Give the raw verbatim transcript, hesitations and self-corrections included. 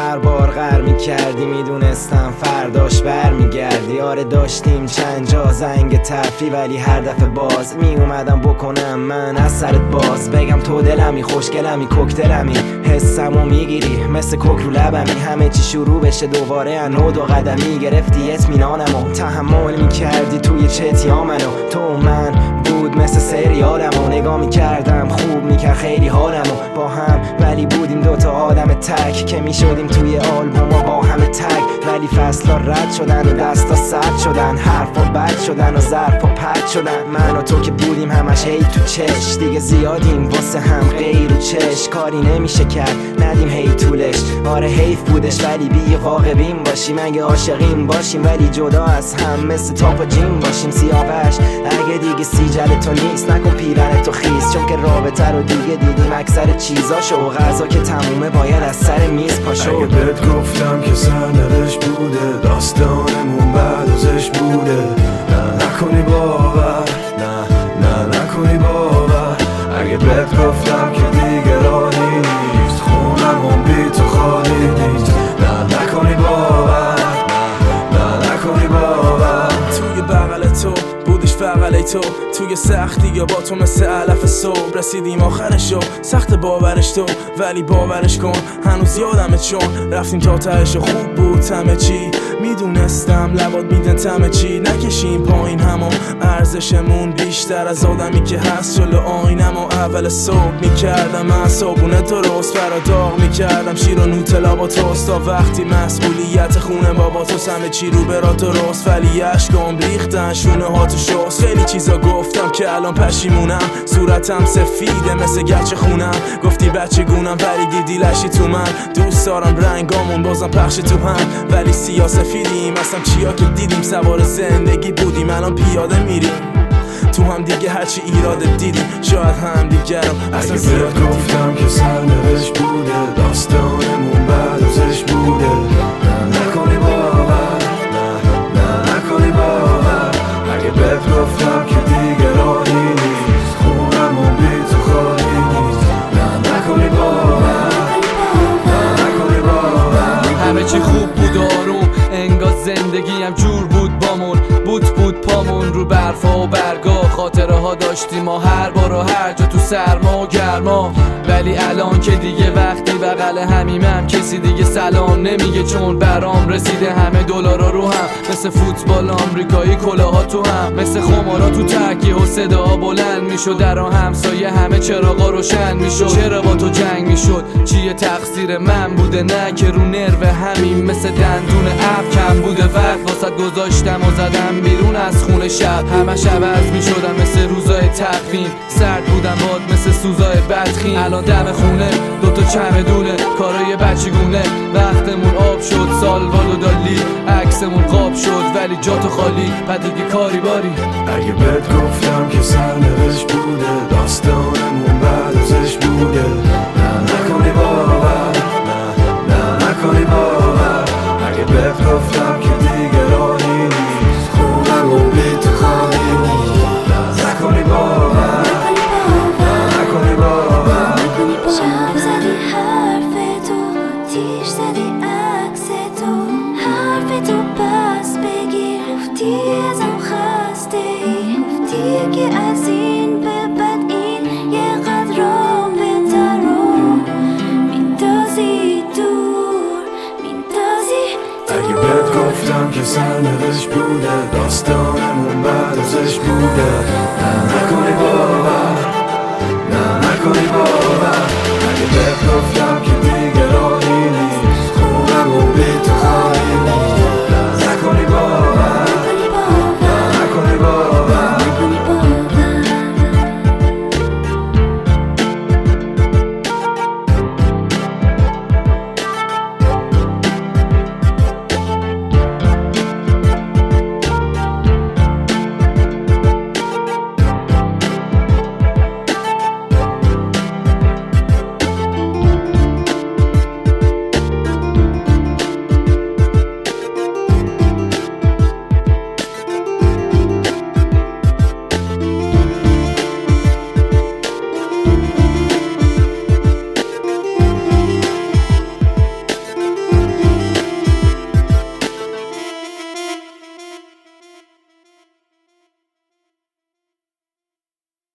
هر بار غر میکردی میدونستم فرداش بر میگردی. آره داشتیم چند جا زنگ تفری ولی هر دفعه باز میومدم بکنم من از سرت باز. بگم تو دلمی خوشگلمی کوکتلمی حسمو میگیری مثل کوک رو لبمی. همه چی شروع بشه دوباره انو دو قدمی گرفتی اطمینانمو تحمل میکردی توی چتیا منو. تو و من بود مثل سریالمو نگاه میکردم خوب میکرد خیلی حالمو با هم ولی بودیم دوتا آدم تک که میشدیم توی آلبوم و با همه تک. ولی فصلا رد شدن و دستا سرد شدن حرفا بد شدن و ظرفا پد شدن. من و تو که بودیم همش هی تو چش دیگه زیادیم واسه هم غیر و چش. کاری نمیشه کرد ندیم هی طولش. آره حیف بودش ولی بی واقعیم باشیم اگه عاشقیم باشیم ولی جدا از هم مثل تاپ و جیم باشیم. سیاوش اگه دیگه سیجل تو نیست نکن پیرن تو خیز چون که رابطه رو دیگه دیدیم اکثر چیزاشو و غذا که تمومه باید از سر میز پاشو. اگه بهت گفتم که سرنوشت بوده داستانمون بعد ازش بوده نه نکنی باور نه نه نکنی باور. اگه بهت گفتم که دیگه راهی نیست خونمون بی تو خالی نیست نه نکنی باور نه نه نکنی باور. توی بغل تو بودیش فقط ای تو توی سختی یا با تو مثل علف صبح رسیدیم آخرشو سخت باورش تو ولی باورش کن هنوز یادمه چون رفتیم تا تهش خوب بود همه چی میدونستم لبات میدن تمه چی نکشیم پایین همو ارزشمون بیشتر از آدمی که هست جلو آینم و اول صبح میکردم من صابونه درست فرا داغ میکردم شیر و نوتلا با توست تا وقتی مسئولیت خونه بابا تو همه چی رو برا درست ولی اشکام ریختن شونه ها تو شست. خیلی چیزا گفتم که الان پشیمونم صورتم سفیده مثل گچ خونم گفتی بچه گونم ولی دیدی لشی تو من. دوست دارم رنگامون بازم پخش تو هم ولی سیاه سفیدیم اصلا چیا که دیدیم سوار زندگی بودیم الان پیاده میریم تو هم دیگه هرچی ایراد دیدیم شاید هم دیگرم اصلا زیاد گفتم که سرنوشت بوده داستانمون بعد ازش بوده نه نکنی باور نه نه نکنی باور. اگه بهت گفتم که دیگه راهی نیست خونمون بی تو خالی نیست نه نکنی باور نه نکنی باور. همه چی خوب بود آروم انگار زندگی هم جور بود بامون بود بود پامون رو برفا و برگا خاطره ها داشتیم ما هر بار و هر جا تو سرما و گرما. ولی الان که دیگه وقتی بغل همیمم کسی دیگه سلام نمیگه چون برام رسیده همه دلارا رو هم مثل فوتبال آمریکایی کلاها تو هم مثل خمارا تو تکیه و صدا بلند میشد در همسایه همه چراغا روشن میشد. چرا با تو جنگ میشد چیه تقصیر من بوده نه که رو نرو همین مثل دندون اب کم بوده وقت واسط گذاشتم و زدم بیرون از خونه شب همش عوض میشدم مثل روزای تقویم سرد بودم باد مثل سوزای بدخیم. الان دم خونه دوتا چمدونه کارای بچگونه وقتمون آب شد سالوال و دالی عکسمون قاب شد ولی جاتو خالی بعد دیگه کاری باری. اگه بهت گفتم که سرنوشت بوده داستانمون بعد ازش بوده نه نکنی باور نه نه نکنی باور. اگه بهت گفتم که دیگه راهی نیست خونمون بی تو خالی نیست نه نکنی باور نه نکنی باور. شب زدی حرف تو تیش زدی عکس تو حرف تو پس بگیر گفتی ازم خسته ای گفتی که از این به بعد این یه قدر بهتر رو میندازی دور میندازی دور. اگه بهت گفتم که سرنوشت بوده داستانمون بعد ازش بوده نه نکنی باور نه نکنی باور. اگه بهت گفتم که